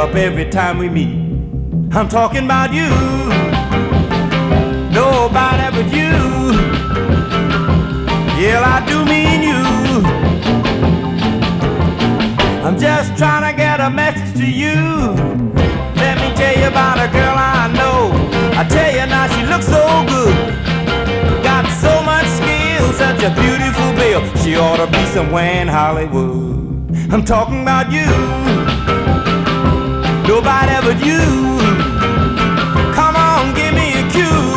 up every time we meet. I'm talking about you, nobody but you. Yeah, I do mean you. I'm just trying to get a message to you. Let me tell you about a girl I know. I tell you now, she looks so good, got so much skill, such a beautiful bill. She ought to be somewhere in Hollywood. I'm talking about you, nobody but you. Come on, give me a cue,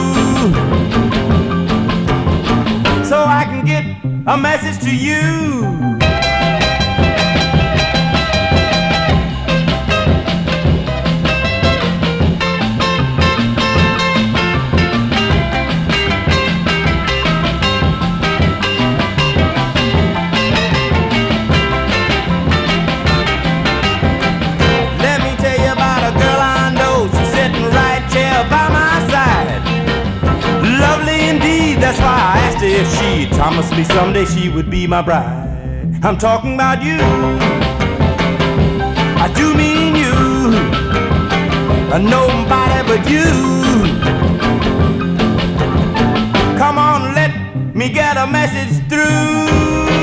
so I can get a message to you. That's why I asked her if she'd promise me someday she would be my bride. I'm talking about you, I do mean you, nobody but you. Come on, let me get a message through.